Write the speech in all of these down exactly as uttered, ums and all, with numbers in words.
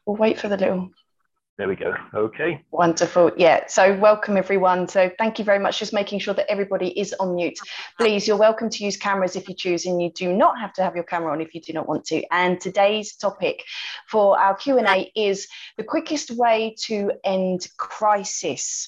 We'll wait for the little. There we go. Okay. Wonderful. Yeah. So welcome everyone. So thank you very much. Just making sure that everybody is on mute. Please, you're welcome to use cameras if you choose, and you do not have to have your camera on if you do not want to. And today's topic for our Q and A is the quickest way to end crisis.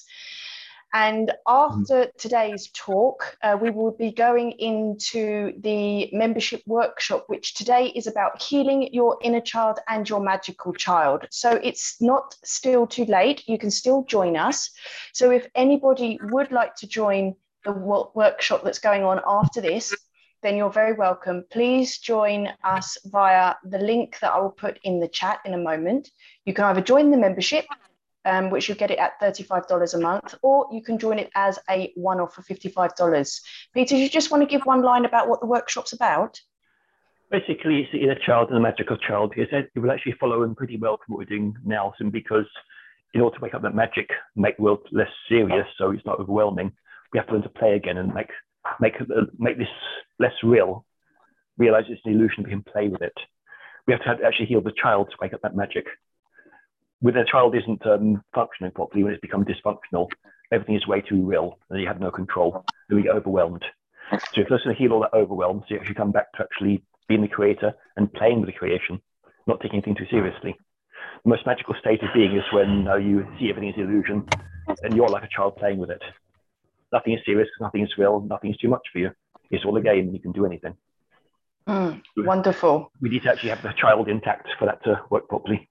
And after today's talk, uh, we will be going into the membership workshop, which today is about healing your inner child and your magical child. So it's not still too late. You can still join us. So if anybody would like to join the workshop that's going on after this, then you're very welcome. Please join us via the link that I will put in the chat in a moment. You can either join the membership, Um, which you get it at thirty-five dollars a month, or you can join it as a one-off for fifty-five dollars. Peter, you just want to give one line about what the workshop's about? Basically, it's the inner child and the magical child. It will actually follow in pretty well from what we're doing now, simply because in order to wake up that magic, make the world less serious, so it's not overwhelming, we have to learn to play again and make make make this less real. Realize it's an illusion, we can play with it. We have to have, actually heal the child to wake up that magic. When a child isn't um, functioning properly, when it's become dysfunctional, everything is way too real, and you have no control, and we get overwhelmed. So if you're going to heal all that overwhelm, so you actually come back to actually being the creator and playing with the creation, not taking anything too seriously. The most magical state of being is when uh, you see everything as illusion, and you're like a child playing with it. Nothing is serious, nothing is real, nothing is too much for you. It's all a game, and you can do anything. Mm, wonderful. We need to actually have the child intact for that to work properly.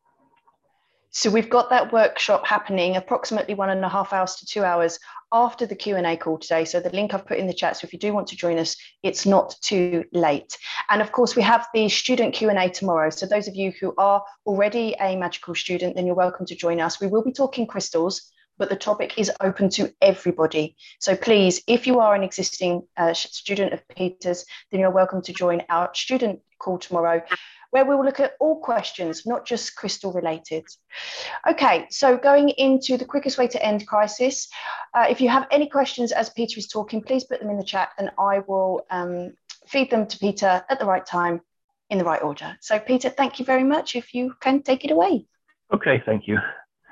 So we've got that workshop happening approximately one and a half hours to two hours after the Q and A call today. So the link I've put in the chat. So if you do want to join us, it's not too late. And of course, we have the student Q and A tomorrow. So those of you who are already a magical student, then you're welcome to join us. We will be talking crystals, but the topic is open to everybody. So please, if you are an existing uh, student of Peter's, then you're welcome to join our student call tomorrow, where we will look at all questions, not just crystal related. Okay, so going into the quickest way to end crisis. Uh, if you have any questions as Peter is talking, please put them in the chat and I will um, feed them to Peter at the right time in the right order. So Peter, thank you very much. If you can take it away. Okay, thank you.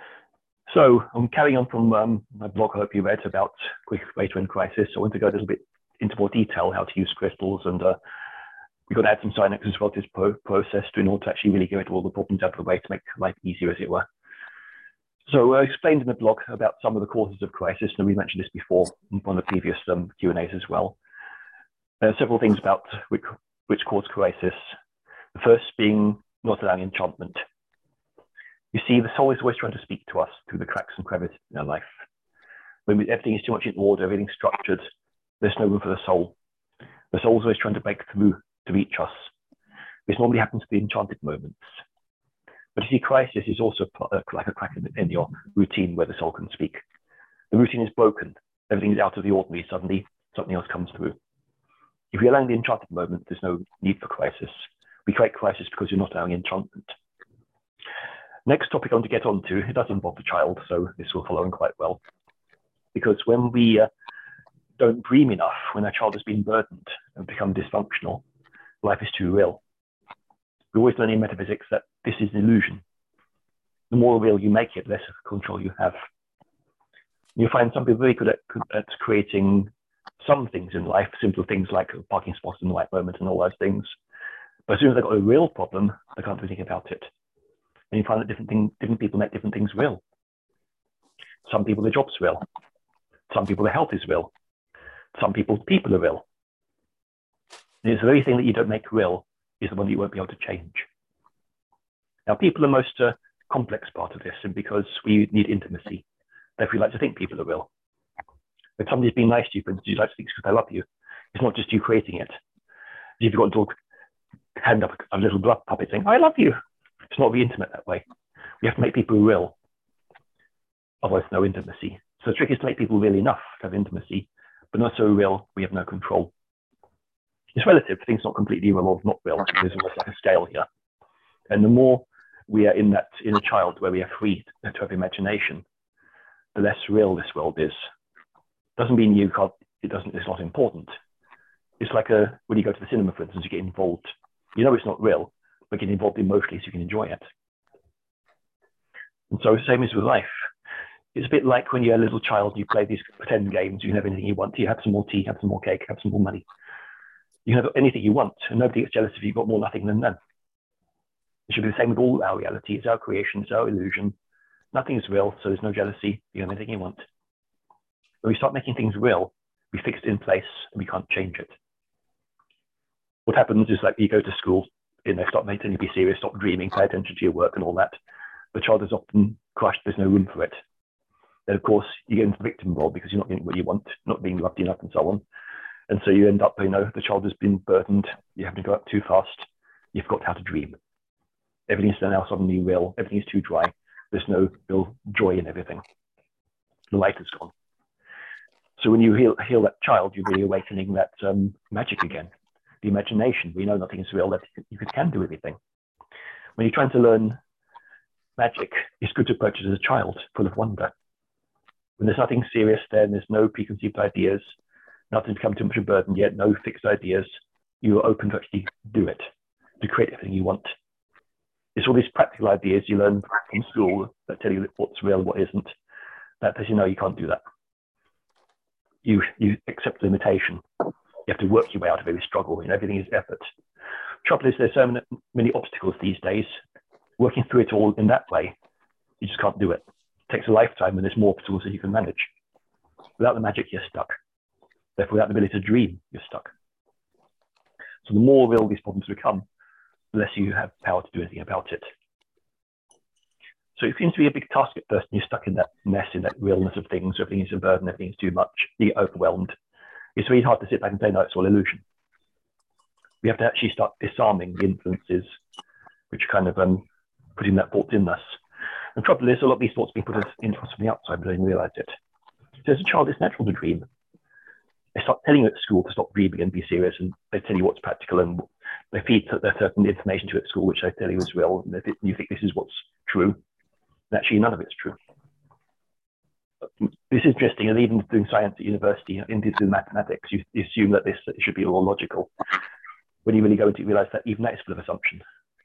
So I'm carrying on from um, my blog I hope you read about quickest way to end crisis. I want to go a little bit into more detail how to use crystals, and uh, we've got to add some science as well to this pro process to in order to actually really get rid of all the problems out of the way to make life easier, as it were. So I uh, explained in the blog about some of the causes of crisis, and we mentioned this before in one of the previous um, Q and A's as well. There are several things about which, which cause crisis. The first being not allowing enchantment. You see, the soul is always trying to speak to us through the cracks and crevices in our life. When we, everything is too much in order, everything's structured, there's no room for the soul. The soul is always trying to break through to reach us. This normally happens to the enchanted moments. But you see, crisis is also like a crack in your routine where the soul can speak. The routine is broken. Everything is out of the ordinary. Suddenly, something else comes through. If you're allowing the enchanted moment, there's no need for crisis. We create crisis because you're not allowing enchantment. Next topic I want to get onto, it does involve the child, so this will follow in quite well. Because when we uh, don't dream enough, when our child has been burdened and become dysfunctional, life is too real. We always learn in metaphysics that this is an illusion. The more real you make it, the less control you have. You find some people very good at, at creating some things in life, simple things like a parking spot in the right moment and all those things. But as soon as they've got a real problem, they can't do anything about it. And you find that different, thing, different people make different things real. Some people, their job's real. Some people, their health is real. Some people, people are real. And it's the very thing that you don't make real is the one that you won't be able to change. Now, people are the most uh, complex part of this, and because we need intimacy. Therefore, we like to think people are real. When somebody's being nice to you, for instance, you like to think because they love you. It's not just you creating it. If you've got a dog, hand up a little blood puppet saying, I love you. It's not very intimate that way. We have to make people real. Otherwise, no intimacy. So the trick is to make people real enough to have intimacy, but not so real we have no control. It's relative. Things not completely real or not real. There's almost like a scale here. And the more we are in that inner child where we are free to have imagination, the less real this world is. Doesn't mean you can't, it doesn't, it's not important. It's like a, when you go to the cinema, for instance, you get involved. You know it's not real, but get involved emotionally so you can enjoy it. And so same as with life. It's a bit like when you're a little child, you play these pretend games, you can have anything you want. You have some more tea, have some more cake, have some more money. You can have anything you want, and nobody gets jealous if you've got more nothing than them. It should be the same with all our reality. It's our creation, it's our illusion. Nothing is real, so there's no jealousy. You have anything you want. When we start making things real, we fix it in place and we can't change it. What happens is like you go to school, you know, stop making you be serious, stop dreaming, pay attention to your work and all that. The child is often crushed, there's no room for it. Then of course you get into the victim role because you're not getting what you want, not being loved enough and so on. And so you end up, you know, the child has been burdened, you have to go up too fast, you've got how to dream. Everything's now suddenly real, everything is too dry, there's no real joy in everything. The light is gone. So when you heal, heal that child, you're really awakening that um, magic again, the imagination. We know nothing is real, that you can do everything. When you're trying to learn magic, it's good to approach it as a child, full of wonder. When there's nothing serious there, and there's no preconceived ideas, nothing to become too much of a burden yet, no fixed ideas, you are open to actually do it, to create everything you want. It's all these practical ideas you learn from school that tell you what's real and what isn't, that says, you know, you can't do that. You, you accept the limitation. You have to work your way out of every struggle, and everything is effort. Trouble is, there's so many, many obstacles these days. Working through it all in that way, you just can't do it. It takes a lifetime, and there's more obstacles that you can manage. Without the magic, you're stuck. Therefore, without the ability to dream, you're stuck. So the more real these problems become, the less you have power to do anything about it. So it seems to be a big task at first, and you're stuck in that mess, in that realness of things. Everything is a burden, everything is too much, you get overwhelmed. It's really hard to sit back and say, no, it's all illusion. We have to actually start disarming the influences which are kind of um, putting that thought in us. And the trouble is, a lot of these thoughts being put into us from the outside, but they didn't realize it. So as a child, it's natural to dream. They start telling you at school to stop dreaming and be serious, and they tell you what's practical, and they feed their certain information to you at school, which they tell you is real, and you think this is what's true. And actually, none of it's true. This is interesting, and even doing science at university, into mathematics, you assume that this should be all logical. When you really go into it, you realize that even that is full of assumption.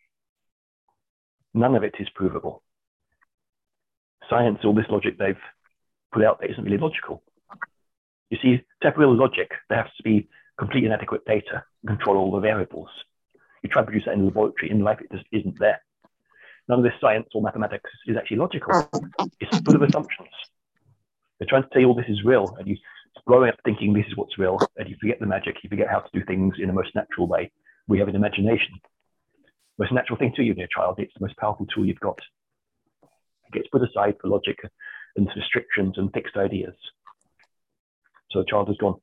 None of it is provable. Science, all this logic they've put out there, isn't really logical. You see, to have real logic, there has to be complete and adequate data and control all the variables. You try and produce that in the laboratory, in life it just isn't there. None of this science or mathematics is actually logical. It's full of assumptions. They're trying to tell you all this is real, and you grow up thinking this is what's real, and you forget the magic, you forget how to do things in the most natural way. We have an imagination. The most natural thing to you, dear child, it's the most powerful tool you've got. It gets put aside for logic and restrictions and fixed ideas. So the child has gone.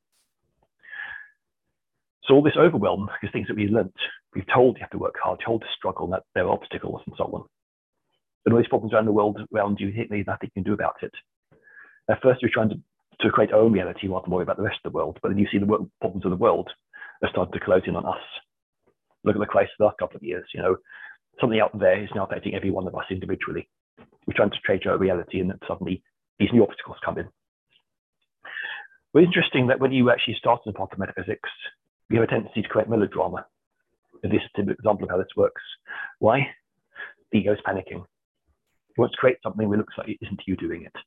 So all this overwhelm is things that we've learnt. We've told you have to work hard, told to struggle, and that there are obstacles and so on. And all these problems around the world around you, there's nothing you can do about it. At first, you're trying to, to create our own reality rather than worry about the rest of the world. But then you see the world, problems of the world are starting to close in on us. Look at the crisis of the last couple of years. You know, something out there is now affecting every one of us individually. We're trying to change our reality, and then suddenly these new obstacles come in. Well, it's interesting that when you actually start in the path of metaphysics, we have a tendency to create melodrama. And this is a typical example of how this works. Why? The ego is panicking. It wants to create something that looks like it isn't you doing it.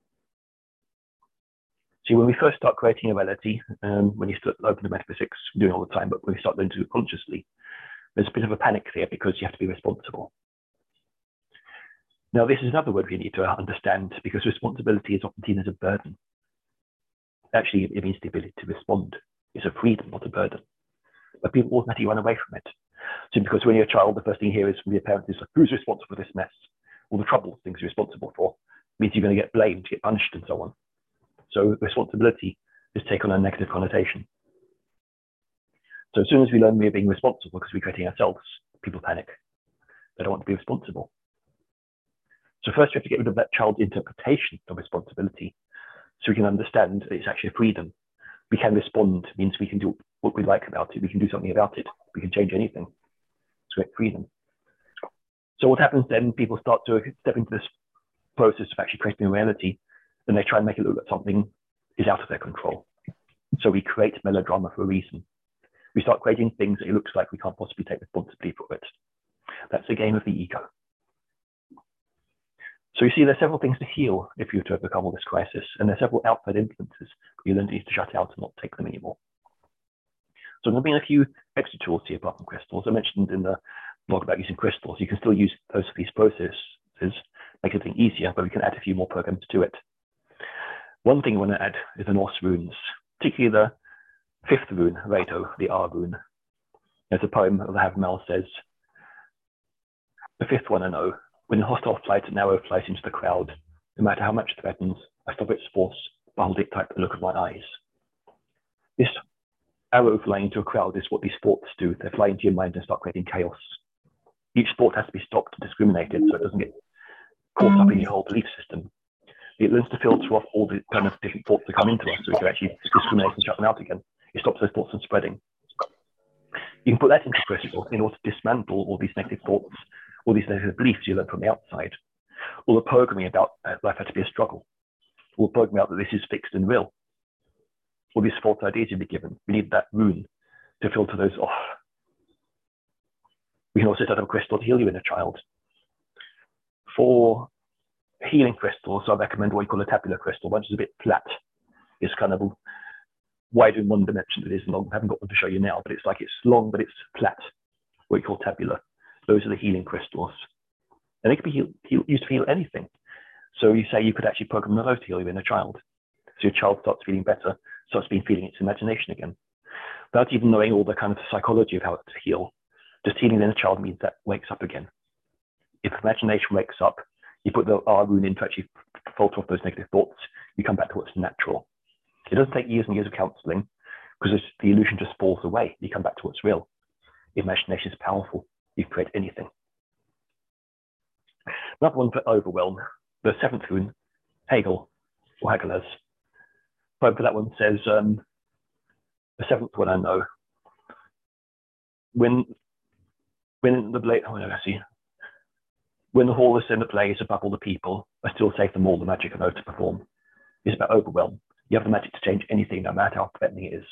See, when we first start creating a reality, um, when you start open to metaphysics, we do it all the time, but when we start learning to do it consciously, there's a bit of a panic there because you have to be responsible. Now, this is another word we need to understand, because responsibility is often seen as a burden. Actually, it means the ability to respond. It's a freedom, not a burden. But people automatically run away from it. So because when you're a child, the first thing you hear is from your parents is like, who's responsible for this mess? All the trouble things you're responsible for means you're going to get blamed, get punished, and so on. So responsibility is taken on a negative connotation. So as soon as we learn we're being responsible because we're creating ourselves, people panic. They don't want to be responsible. So first we have to get rid of that child's interpretation of responsibility so we can understand that it's actually a freedom. We can respond, means we can do what we like about it. We can do something about it. We can change anything. It's great freedom. So what happens then, people start to step into this process of actually creating a reality, and they try and make it look like something is out of their control. So we create melodrama for a reason. We start creating things that it looks like we can't possibly take responsibility for it. That's the game of the ego. So you see there's several things to heal if you were to overcome all this crisis, and there's several outside influences you then need to shut out and not take them anymore. So I'm going to bring a few extra tools here apart from crystals. I mentioned in the blog about using crystals. You can still use those for these processes, make everything easier, but we can add a few more programs to it. One thing I want to add is the Norse runes, particularly the fifth rune, Redo, the R rune. There's a poem of the Havamal says, the fifth one I know, when hostile flight narrow flies into the crowd, no matter how much it threatens, I stop its force, but hold it tight with the look of my eyes. This arrow flying into a crowd is what these thoughts do. They fly into your mind and start creating chaos. Each thought has to be stopped and discriminated so it doesn't get caught up in your whole belief system. It learns to filter off all the kind of different thoughts that come into us so we can actually discriminate and shut them out again. It stops those thoughts from spreading. You can put that into crystal in order to dismantle all these negative thoughts, all these negative beliefs you learn from the outside. All the programming about uh, life had to be a struggle. All the programming about that this is fixed and real. All these false ideas you'll be given. We need that rune to filter those off. We can also set up a crystal to heal you in a child. For healing crystals, I recommend what you call a tabular crystal, which is a bit flat. It's kind of wide in one dimension, it is long. I haven't got one to show you now, but it's like it's long, but it's flat, what you call tabular. Those are the healing crystals. And they can be heal, heal, used to heal anything. So you say you could actually program those to heal you in a child. So your child starts feeling better, starts being feeling its imagination again. Without even knowing all the kind of psychology of how to heal, just healing in a child means that wakes up again. If imagination wakes up, you put the R rune in to actually filter off those negative thoughts, you come back to what's natural. It doesn't take years and years of counseling because the illusion just falls away. You come back to what's real. Imagination is powerful. You can create anything. Another one for overwhelm, the seventh rune, Hegel, or Hagelas. Poem for that one says, um, the seventh one I know, when, when the blaze, oh no, I see. When the hall is in the blaze above all the people, I still save them all the magic I know to perform. It's about overwhelm. You have the magic to change anything, no matter how threatening it is.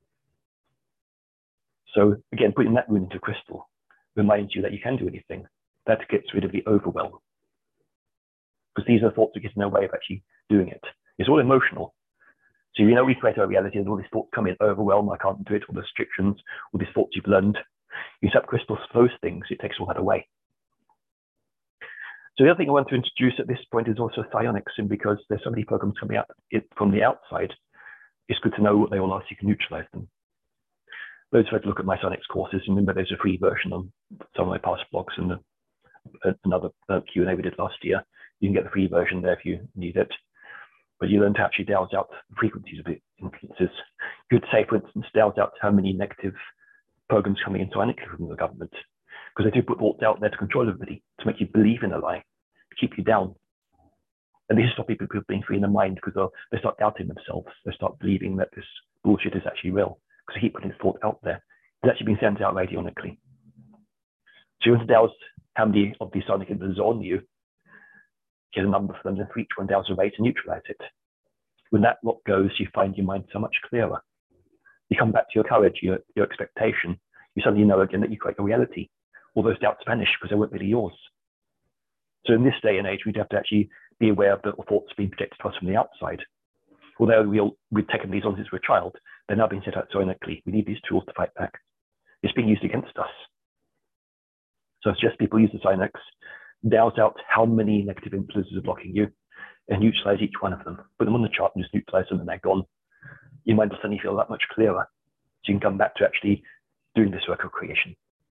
So again, putting that rune into crystal reminds you that you can do anything. That gets rid of the overwhelm. Because these are thoughts that get in their way of actually doing it. It's all emotional. So you know we create our reality and all these thoughts come in, overwhelm, I can't do it, all the restrictions, all these thoughts you've learned. You set up crystals for those things, it takes all that away. So the other thing I want to introduce at this point is also psionics, and because there's so many programs coming out from the outside, it's good to know what they all are so you can neutralize them. Those who had to look at my psionics courses, remember there's a free version on some of my past blogs and the, another uh, Q and A we did last year. You can get the free version there if you need it. But you learn to actually douse out the frequencies of the influences. You could say, for instance, douse out how many negative programs coming in psionically from the government, because they do put thoughts out there to control everybody, to make you believe in a lie, to keep you down. And this is stopping people being free in their mind, because they start doubting themselves. They start believing that this bullshit is actually real, because they keep putting this thought out there. It's actually being sent out radionically. So you want to douse how many of these psionic influences are on you, get a number for them, and for each one douse a rate and neutralize it. When that lot goes, you find your mind so much clearer. You come back to your courage, your, your expectation. You suddenly know again that you create a reality. All those doubts vanish because they weren't really yours. So in this day and age, we'd have to actually be aware of the thoughts being projected to us from the outside. Although we'll, we've taken these on since we're a child, they're now being set out psionically. We need these tools to fight back. It's being used against us. So it's just people use the psionics, douse out how many negative influences are blocking you, and neutralize each one of them. Put them on the chart and just neutralize them and they're gone. Your mind will suddenly feel that much clearer. So you can come back to actually doing this work of creation.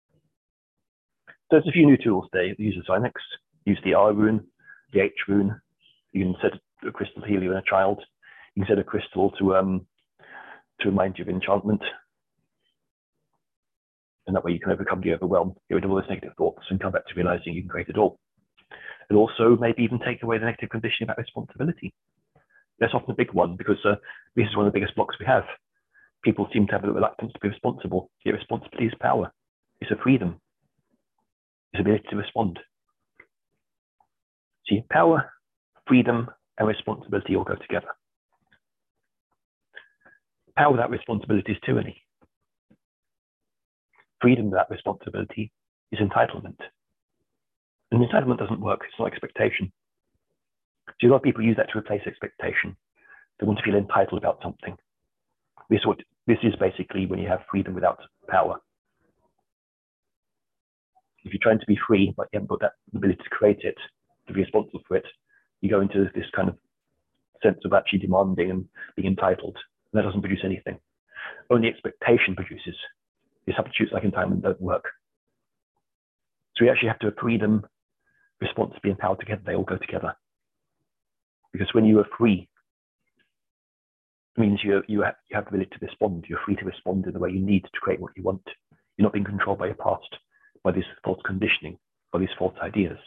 So there's a few new tools there. Use the psionics, use the R rune, the H rune. You can set a crystal to heal you in a child. You can set a crystal to um to remind you of enchantment. And that way you can overcome the overwhelm, get rid of all those negative thoughts and come back to realizing you can create it all. And also maybe even take away the negative conditioning about responsibility. That's often a big one, because uh, this is one of the biggest blocks we have. People seem to have a reluctance to be responsible. Yet responsibility is power. It's a freedom. It's ability to respond. See, power, freedom, and responsibility all go together. Power without responsibility is tyranny. Freedom without responsibility is entitlement. And entitlement doesn't work. It's not expectation. So a lot of people use that to replace expectation. They want to feel entitled about something. This, what, this is basically when you have freedom without power. If you're trying to be free, but you haven't got that ability to create it, to be responsible for it, you go into this kind of sense of actually demanding and being entitled. And that doesn't produce anything. Only expectation produces. The substitutes like entitlement don't work. So we actually have to have freedom, responsibility, and power together. They all go together. Because when you are free, it means you, you, have, you have the ability to respond. You're free to respond in the way you need to create what you want. You're not being controlled by your past, by this false conditioning, by these false ideas.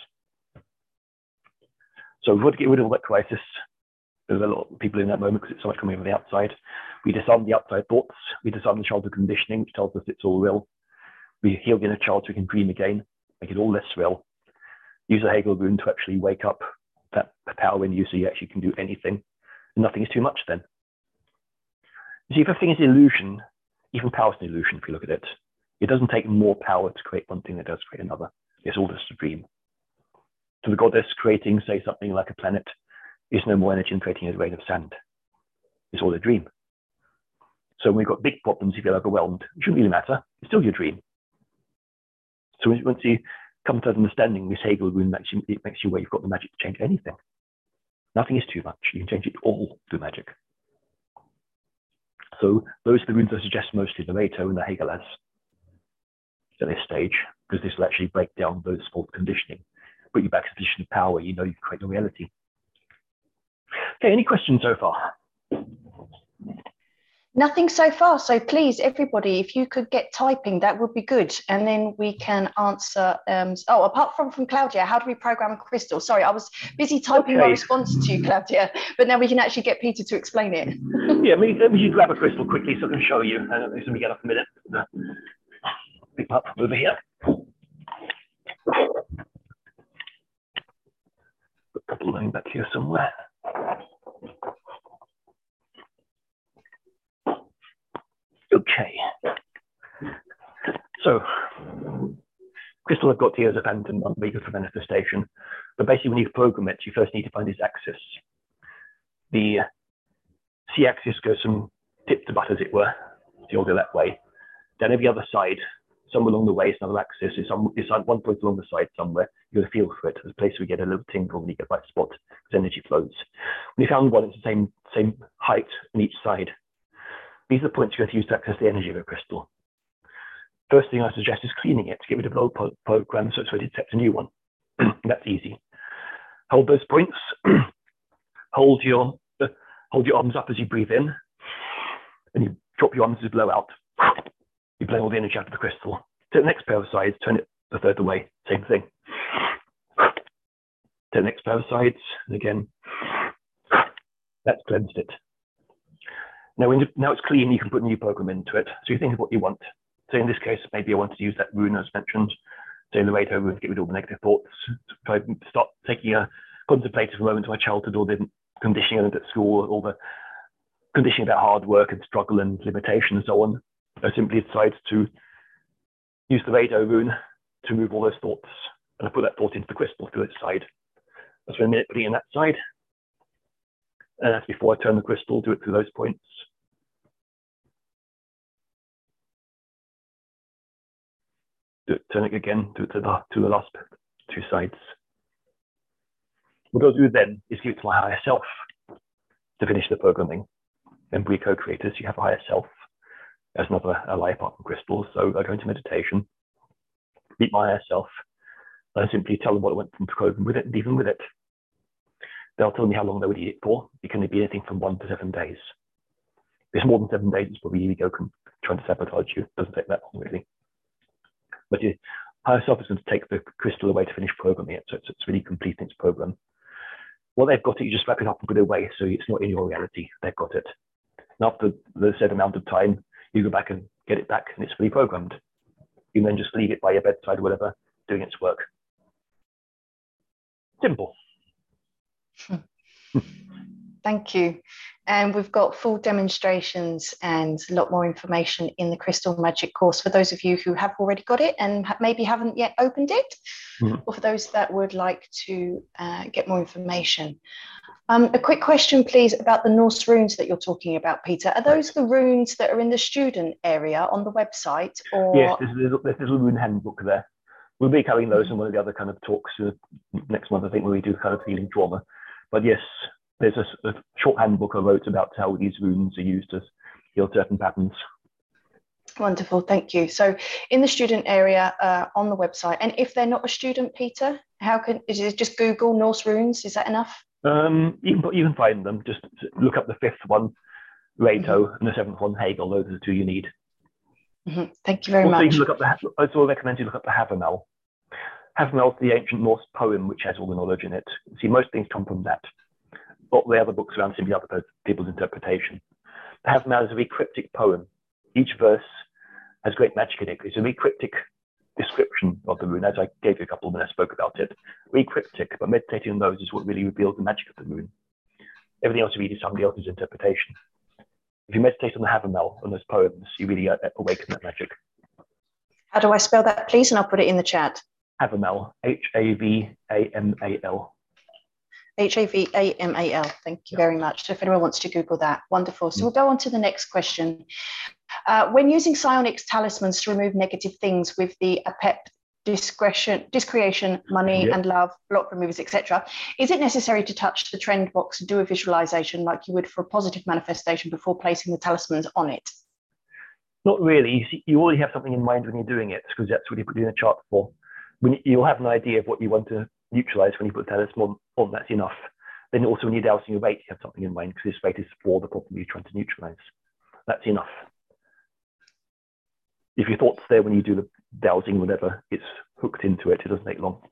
So we've got to get rid of all that crisis. There's a lot of people in that moment because it's so much coming from the outside. We disarm the outside thoughts. We disarm the childhood conditioning, which tells us it's all real. We heal the inner child so we can dream again, make it all less real. Use the Hegel rune to actually wake up that power in you so you actually can do anything. And nothing is too much then. You see, if everything is an illusion, even power is an illusion if you look at it. It doesn't take more power to create one thing than it does create another. It's all just a dream. So the goddess creating, say, something like a planet is no more energy than creating a grain of sand. It's all a dream. So when we've got big problems, if you're overwhelmed, it shouldn't really matter. It's still your dream. So once you come to understanding this Hegel rune, makes you, it makes you where you've got the magic to change anything. Nothing is too much. You can change it all through magic. So those are the runes I suggest mostly the Reto and the Hegel as at this stage, because this will actually break down those false conditioning, put you back to a position of power. You know you can create your reality. Okay, any questions so far? Nothing so far. So please, everybody, if you could get typing, that would be good. And then we can answer. Um, oh, apart from from Claudia, how do we program a crystal? Sorry, I was busy typing okay. my response to you, Claudia, but now we can actually get Peter to explain it. Yeah, let me, let me just grab a crystal quickly so I can show you. Uh, let me get up a minute. Pick up over here. Put a couple lying back here somewhere. Okay. So, crystal I've got here is a phantom, not very good for manifestation. But basically, when you program it, you first need to find its axis. The C axis goes from tip to butt, as it were. So you'll go that way. Then every other side, somewhere along the way, is another axis. It's on, it's on one point along the side somewhere. You've got to feel for it. There's a place where you get a little tingle when you get the right spot, because energy flows. When you found one, it's the same, same height on each side. These are the points you're going to use to access the energy of a crystal. First thing I suggest is cleaning it to get rid of the old program so it's ready to accept a new one. That's easy. Hold those points. hold your uh, hold your arms up as you breathe in, and you drop your arms as you blow out. You blow all the energy out of the crystal. Take the next pair of sides, turn it the third way. Same thing. Take the next pair of sides, and again, that's cleansed it. Now, when you, now it's clean, you can put a new program into it. So you think of what you want. So in this case, maybe I want to use that rune as mentioned. So in the Reto rune, get rid of all the negative thoughts. Try to start taking a contemplative moment to my childhood, all the conditioning at school, all the conditioning about hard work and struggle and limitation and so on. I simply decide to use the Reto rune to remove all those thoughts. And I put that thought into the crystal through its side. I spend a minute putting it in that side. And that's before I turn the crystal, do it through those points. Do it, turn it again, do it to the, to the last two sides. What I'll do then is give it to my higher self to finish the programming. And we co-creators, you have a higher self as another ally apart from crystals. So I go into meditation, meet my higher self, and I simply tell them what I want them to program with it and leave them with it. They'll tell me how long they would need it for. It can be anything from one to seven days. If it's more than seven days, it's probably ego trying to sabotage you. It doesn't take that long, really. But your higher self is going to take the crystal away to finish programming it, so it's, it's really completing its program. Well, they've got it, you just wrap it up and put it away, so it's not in your reality. They've got it. And after the said amount of time, you go back and get it back, and it's fully programmed. You can then just leave it by your bedside or whatever, doing its work. Simple. Thank you. And we've got full demonstrations and a lot more information in the Crystal Magic course for those of you who have already got it and maybe haven't yet opened it, mm-hmm. or for those that would like to uh, get more information. Um, a quick question, please, about the Norse runes that you're talking about, Peter. Are those the runes that are in the student area on the website? Or yes, there's a little, there's a little rune handbook there. We'll be covering those mm-hmm. in one of the other kind of talks uh, next month, I think, where we do kind of healing trauma. But yes, there's a, a short handbook I wrote about how these runes are used to heal certain patterns. Wonderful, thank you. So in the student area uh, on the website, and if they're not a student, Peter, how can, is it just Google Norse runes? Is that enough? Um, you can, you can find them. Just look up the fifth one, Rato, mm-hmm. and the seventh one, Hegel. Those are the two you need. Mm-hmm. Thank you very also, much. You can look up the, I also recommend you look up the Havamal. Havamal is the ancient Norse poem which has all the knowledge in it. See, most things come from that. But the other books around simply other people's interpretation. The Havamal is a very cryptic poem. Each verse has great magic in it. It's a very cryptic description of the rune, as I gave you a couple when I spoke about it. Very cryptic, but meditating on those is what really reveals the magic of the rune. Everything else you read is somebody else's interpretation. If you meditate on the Havamal, on those poems, you really awaken that magic. How do I spell that, please? And I'll put it in the chat. Havamal, H A V A M A L. H A V A M A L. Thank you very much. So if anyone wants to Google that, wonderful. So mm. we'll go on to the next question. Uh, when using psionics talismans to remove negative things with the A P E P, discretion, discreation, money yep. and love, block removers, et cetera, is it necessary to touch the trend box and do a visualization like you would for a positive manifestation before placing the talismans on it? Not really. You, see, you already have something in mind when you're doing it, because that's what you put in a chart for. When you, you'll have an idea of what you want to neutralize when you put the talisman on, that's enough. Then also when you're dousing your weight, you have something in mind, because this weight is for the problem you're trying to neutralize. That's enough. If your thoughts there when you do the dowsing, whatever, it's hooked into it, it doesn't take long.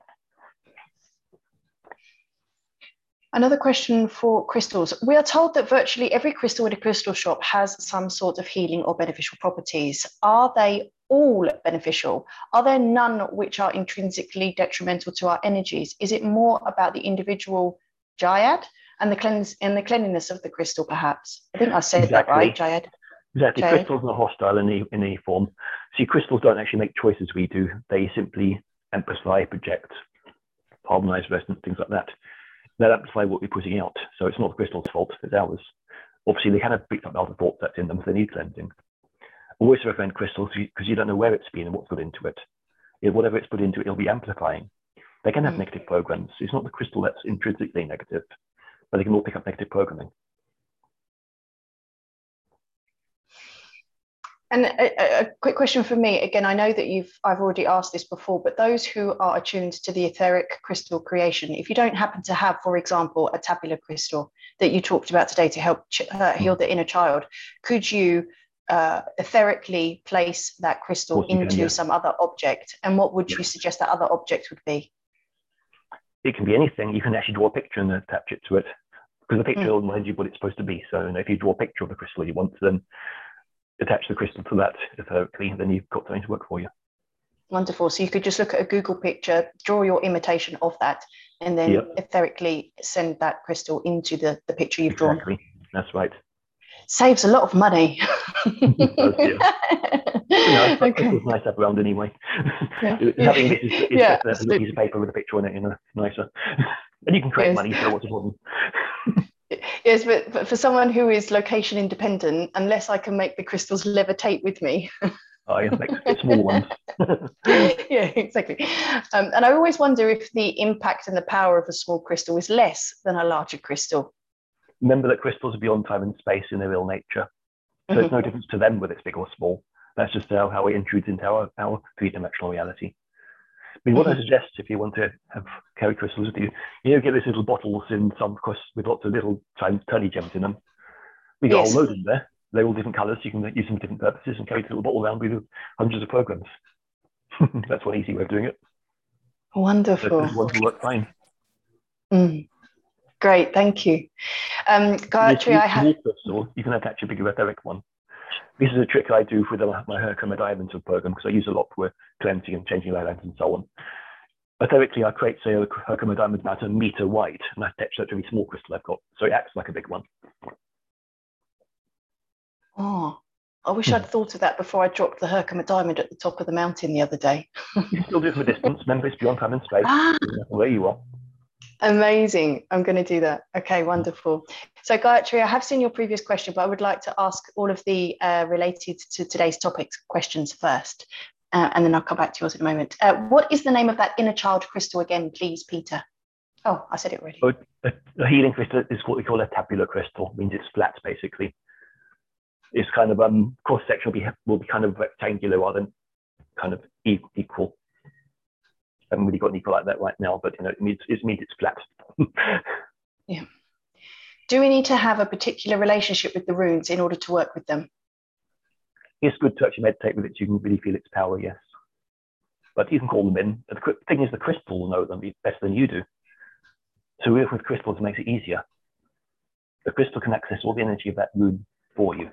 Another question for crystals. We are told that virtually every crystal in a crystal shop has some sort of healing or beneficial properties. Are they all beneficial? Are there none which are intrinsically detrimental to our energies? Is it more about the individual Jayad and the cleanse and the cleanliness of the crystal, perhaps? I think I said exactly. that right, Jayad. Exactly. Jayad. Crystals are not hostile in any, in any form. See, crystals don't actually make choices we do. They simply amplify, project, harmonize, resonance, things like that. They amplify what we're putting out. So it's not the crystal's fault, it's ours. Obviously, they kind of picked up other thoughts that's in them, so they need cleansing. Always recommend crystals because you don't know where it's been and what's put into it. If whatever it's put into it, it'll be amplifying. They can have mm. negative programs. It's not the crystal that's intrinsically negative, but they can all pick up negative programming. And a, a quick question for me, again, I know that you've, I've already asked this before, but those who are attuned to the etheric crystal creation, if you don't happen to have, for example, a tabular crystal that you talked about today to help uh, heal the inner child, could you uh, etherically place that crystal into can, yeah. some other object? And what would yeah. you suggest that other object would be? It can be anything. You can actually draw a picture and attach it to it, because the picture mm. will remind you what it's supposed to be. So you know, if you draw a picture of the crystal you want, then attach the crystal to that etherically, then you've got something to work for you. Wonderful. So you could just look at a Google picture, draw your imitation of that, and then yep. etherically send that crystal into the, the picture you've drawn. Exactly. That's right. Saves a lot of money. It does, yeah. You know, okay. Crystal's nice to have around anyway. Yeah. Having this is, is yeah, better than a piece of paper with a picture on it, you know, nicer. And you can create yes. money, so what's the problem? Yes, but, but for someone who is location independent, unless I can make the crystals levitate with me. Oh, yeah, make small ones. Yeah, exactly. Um, and I always wonder if the impact and the power of a small crystal is less than a larger crystal. Remember that crystals are beyond time and space in their real nature. So mm-hmm. it's no difference to them whether it's big or small. That's just how, how it intrudes into our, our three-dimensional reality. I mean, what mm-hmm. I suggest if you want to have carry crystals with you, you know, get these little bottles in some, of course, with lots of little tiny, tiny gems in them. We got yes. a whole load in there. They're all different colours. You can use them for different purposes and carry the little bottle around with hundreds of programs. That's one easy way of doing it. Wonderful. Those ones will work fine. Mm. Great, thank you. Um, Gayatri, I have... Crystal, you can attach a bigger etheric one. This is a trick I do with my Herkimer Diamonds program, because I use a lot for cleansing and changing ley lines and so on. Theoretically, I create, say, a Herkimer diamond about a meter wide, and I attach that to every small crystal I've got, so it acts like a big one. Oh, I wish I'd thought of that before I dropped the Herkimer diamond at the top of the mountain the other day. You can still do it from a distance. Remember, it's beyond time and space. Ah, where you are. Amazing. I'm going to do that. Okay, wonderful. So Gayatri, I have seen your previous question, but I would like to ask all of the uh, related to today's topics questions first, uh, and then I'll come back to yours in a moment. Uh, what is the name of that inner child crystal again, please, Peter? Oh, I said it already. Oh, a, a healing crystal is what we call a tabular crystal. It means it's flat, basically. It's kind of um cross section will be will be kind of rectangular rather than kind of equal. I haven't really got an equal like that right now, but you know, it means it means it's flat. Yeah. Do we need to have a particular relationship with the runes in order to work with them? It's good to actually meditate with it so you can really feel its power, yes. But you can call them in. The thing is, the crystal will know them better than you do. So work with crystals makes it easier. The crystal can access all the energy of that rune for you.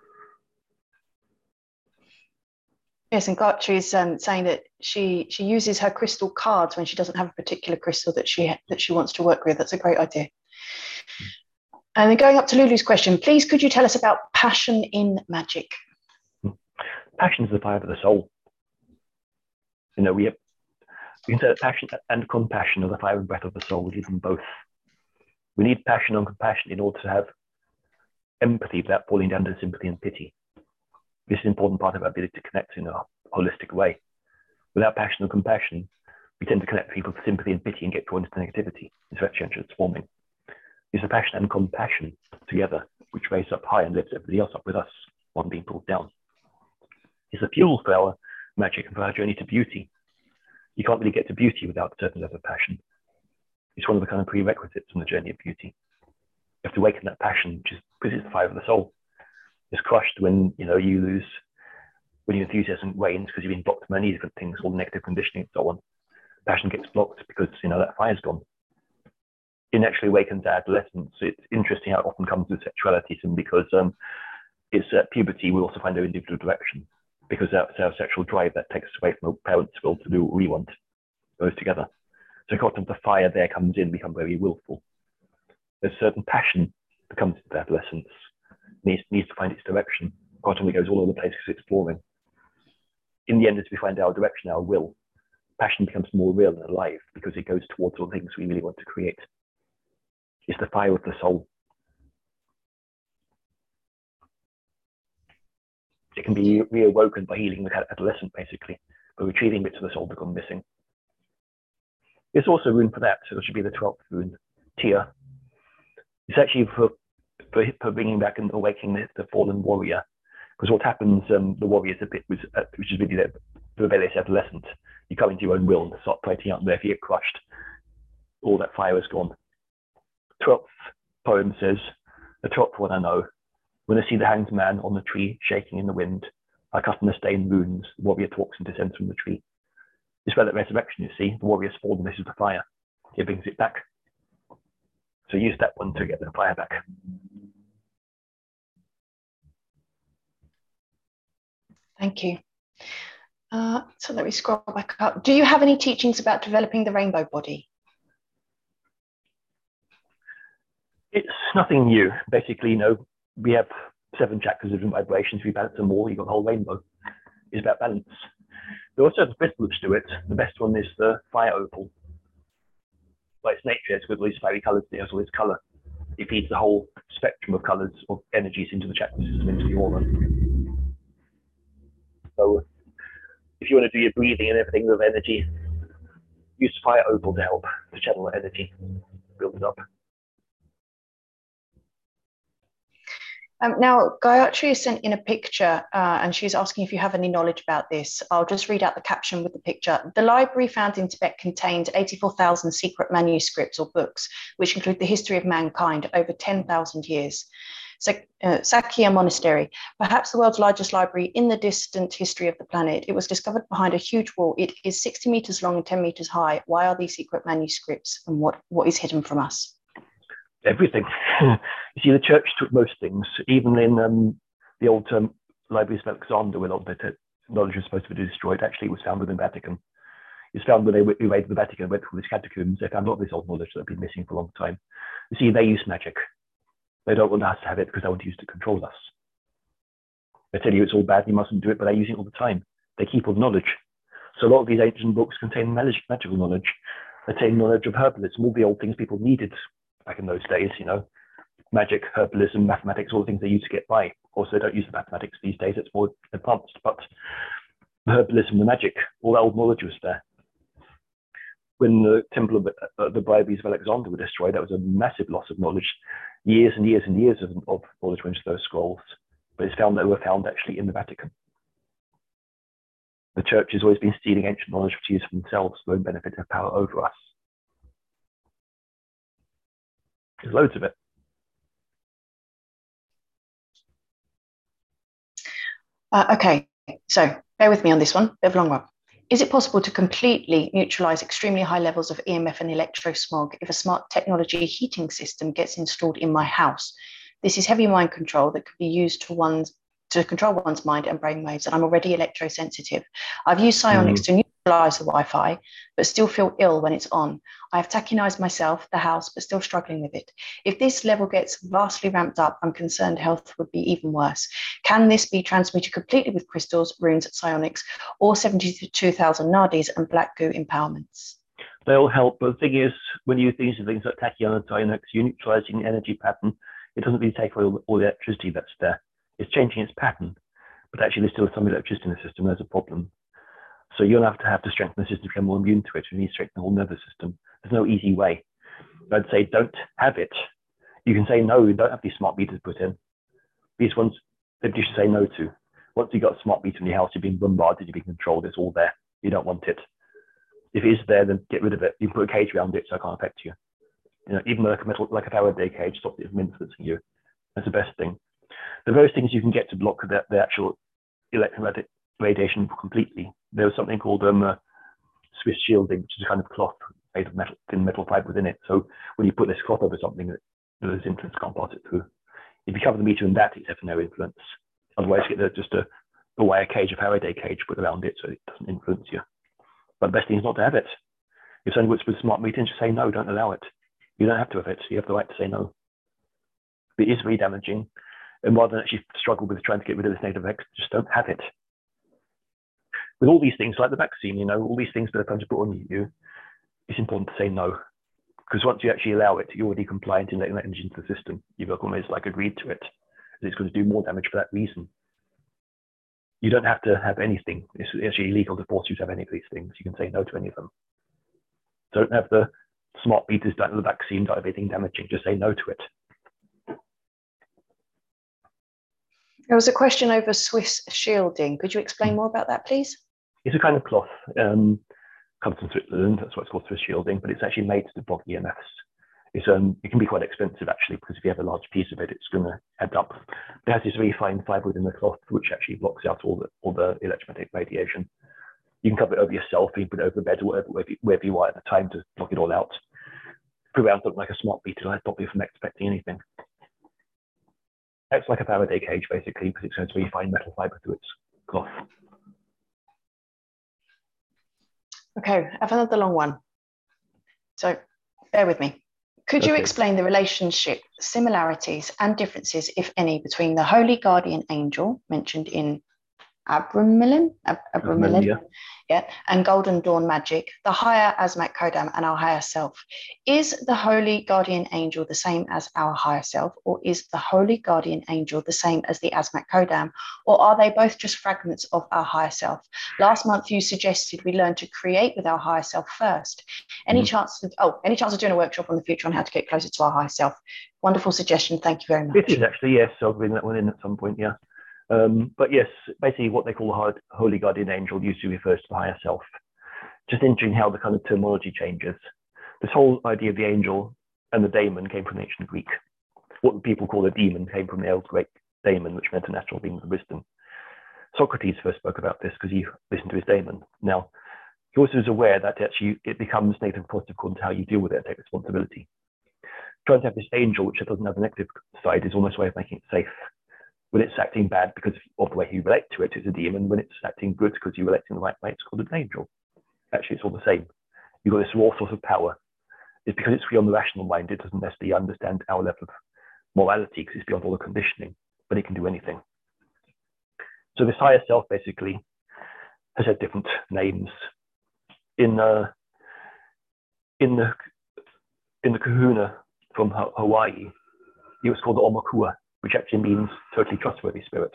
Yes, and Gayatri is um, saying that she she uses her crystal cards when she doesn't have a particular crystal that she that she wants to work with. That's a great idea. And then going up to Lulu's question, please could you tell us about passion in magic? Passion is the fire of the soul. You know, we have we can say that passion and compassion are the fire and breath of the soul. We need them both. We need passion and compassion in order to have empathy without falling down to sympathy and pity. This is an important part of our ability to connect in a holistic way. Without passion and compassion, we tend to connect people to sympathy and pity and get drawn into negativity. It's actually transforming. It's the passion and compassion together which raise up high and lifts everybody else up with us, one being pulled down. It's the fuel for our magic and for our journey to beauty. You can't really get to beauty without a certain level of passion. It's one of the kind of prerequisites on the journey of beauty. You have to awaken that passion, which is because it's the fire of the soul. It's crushed when you know you lose, when your enthusiasm wanes because you've been blocked by many different things, all the negative conditioning and so on. Passion gets blocked because you know that fire's gone. It naturally awakens adolescence. It's interesting how it often comes with sexuality, because um, it's at puberty we also find our individual direction, because that's our sexual drive that takes us away from our parents' will to do what we want. Goes together. So quite often the fire there comes in, become very willful. There's a certain passion that comes into adolescence. Needs, needs to find its direction. Quite often it goes all over the place because it's exploring. In the end, as we find our direction, our will, passion becomes more real and alive because it goes towards all the things we really want to create. It's the fire of the soul. It can be reawoken by healing the adolescent, basically, by retrieving bits of the soul that gone missing. There's also room for that, so it should be the twelfth rune, Tia. It's actually for For, for bringing back and awakening the, the fallen warrior, because what happens, um, the warrior is a bit, was, uh, which is really the rebellious adolescent. You come into your own will and start fighting out there. If you get crushed, all that fire is gone. Twelfth poem says, the twelfth one I know, when I see the hanged man on the tree shaking in the wind, I cut in the stained runes, the warrior talks and descends from the tree. It's about that resurrection, you see. The warrior's fallen, this is the fire. It brings it back. So use that one to get the fire back. Thank you. Uh, so let me scroll back up. Do you have any teachings about developing the rainbow body? It's nothing new. Basically, you know, we have seven chakras of different vibrations. We balance them all, you've got the whole rainbow. It's about balance. There are certain crystals to it. The best one is the fire opal. By its nature, it's with all these fiery colors, it has all this color. It feeds the whole spectrum of colors or energies into the chakra system, into the aura. So if you want to do your breathing and everything with energy, use fire opal to help to channel that energy, build it up. Um, now, Gayatri has sent in a picture uh, and she's asking if you have any knowledge about this. I'll just read out the caption with the picture. The library found in Tibet contained eighty-four thousand secret manuscripts or books, which include the history of mankind over ten thousand years. So, uh, Sakya Monastery, perhaps the world's largest library in the distant history of the planet. It was discovered behind a huge wall. It is sixty meters long and ten meters high. Why are these secret manuscripts and what, what is hidden from us? Everything. You see, the church took most things, even in um, the old um, libraries of Alexander, where a lot of the knowledge was supposed to be destroyed. Actually, it was found within the Vatican. It's found when they invaded the Vatican and went through these catacombs, they found a lot of this old knowledge that had been missing for a long time. You see, they use magic. They don't want us to have it because they want to use it to control us. They tell you it's all bad, you mustn't do it, but they're using it all the time. They keep all the knowledge. So a lot of these ancient books contain magical knowledge. They contain knowledge of herbalism, all the old things people needed back in those days, you know, magic, herbalism, mathematics, all the things they used to get by. Of course, they don't use the mathematics these days, it's more advanced, but the herbalism, the magic, all that old knowledge was there. When the Temple of uh, the Briberies of Alexander were destroyed, that was a massive loss of knowledge. Years and years and years of, of knowledge went into those scrolls, but it's found that they were found actually in the Vatican. The church has always been stealing ancient knowledge to use for themselves, for their own benefit, to have power over us. There's loads of it. Uh, okay, so bear with me on this one, bit of a long one. Is it possible to completely neutralize extremely high levels of E M F and electrosmog if a smart technology heating system gets installed in my house? This is heavy mind control that could be used to one's to control one's mind and brain waves, and I'm already electrosensitive. I've used psionics mm. to neutralize the Wi-Fi, but still feel ill when it's on. I have tachinized myself, the house, but still struggling with it. If this level gets vastly ramped up, I'm concerned health would be even worse. Can this be transmuted completely with crystals, runes, psionics, or seventy-two thousand nadis and black goo empowerments? They'll help, but the thing is, when you use things like tachyon and psionics, you're neutralizing the energy pattern. It doesn't really take away all, all the electricity that's there. It's changing its pattern, but actually there's still some electricity in the system. There's a problem. So you'll have to have to strengthen the system to become more immune to it. You need to strengthen the whole nervous system. There's no easy way. I'd say don't have it. You can say no, you don't have these smart meters put in. These ones that you should say no to. Once you've got a smart meter in your house, you're being bombarded, you're being controlled, it's all there. You don't want it. If it is there, then get rid of it. You can put a cage around it so it can't affect you. You know, even like a metal, like a Faraday cage, stops it from influencing you. That's the best thing. The various things you can get to block the, the actual electromagnetic radiation completely. There was something called um, uh, Swiss shielding, which is a kind of cloth made of metal, thin metal fiber within it. So when you put this cloth over something, there's influence can't pass it through. If you cover the meter in that, it's have no influence. Otherwise, you get just a, a wire cage, a Faraday cage put around it so it doesn't influence you. But the best thing is not to have it. If someone works with smart meters, just say no, don't allow it. You don't have to have it. You have the right to say no. It is really damaging. And rather than actually struggle with trying to get rid of this negative effects, just don't have it. With all these things, like the vaccine, you know, all these things that are trying to put on you, it's important to say no. Because once you actually allow it, you're already compliant in letting that energy into the system. You've almost like agreed to it. And it's going to do more damage for that reason. You don't have to have anything. It's actually illegal to force you to have any of these things. You can say no to any of them. Don't have the smart meters, don't have the vaccine, don't have anything damaging. Just say no to it. There was a question over Swiss shielding. Could you explain more about that, please? It's a kind of cloth. Um, comes from Switzerland. That's why it's called Swiss shielding, but it's actually made to block E M Fs. It's, um, it can be quite expensive, actually, because if you have a large piece of it, it's going to add up. It has this very fine fiber within the cloth, which actually blocks out all the, all the electromagnetic radiation. You can cover it over yourself, you can put it over the bed, or wherever, wherever you are at the time to block it all out. Prevent something like a smart meter, I stop you from expecting anything. It's like a Faraday cage, basically, because it's going to really fine metal fiber through its cloth. Okay, I have another long one. So bear with me. Could you okay. explain the relationship, similarities, and differences, if any, between the Holy Guardian Angel mentioned in Abramelin, Ab Abramelin, yeah. yeah, and Golden Dawn magic, the higher Asmat Kodam, and our higher self? Is the Holy Guardian Angel the same as our higher self, or is the Holy Guardian Angel the same as the Asmat Kodam, or are they both just fragments of our higher self? Last month you suggested we learn to create with our higher self first. Any mm. chance of, oh, any chance of doing a workshop on the future on how to get closer to our higher self? Wonderful suggestion. Thank you very much. It is actually, yes. I'll bring that one in at some point, yeah. Um, but yes, basically what they call the Holy Guardian Angel usually refers to the higher self. Just interesting how the kind of terminology changes. This whole idea of the angel and the daemon came from ancient Greek. What people call a demon came from the old Greek daemon, which meant a natural being of wisdom. Socrates first spoke about this because he listened to his daemon. Now, he also was aware that actually it becomes negative and positive according to how you deal with it and take responsibility. Trying to have this angel, which doesn't have a negative side, is almost a way of making it safe. When it's acting bad because of the way you relate to it, it's a demon. When it's acting good because you relate in the right way, it's called an angel. Actually, it's all the same. You've got this raw source of power. It's because it's beyond the rational mind. It doesn't necessarily understand our level of morality because it's beyond all the conditioning, but it can do anything. So this higher self basically has had different names. In uh, in the in the Kahuna from Hawaii, it was called the Omakua, which actually means totally trustworthy spirit.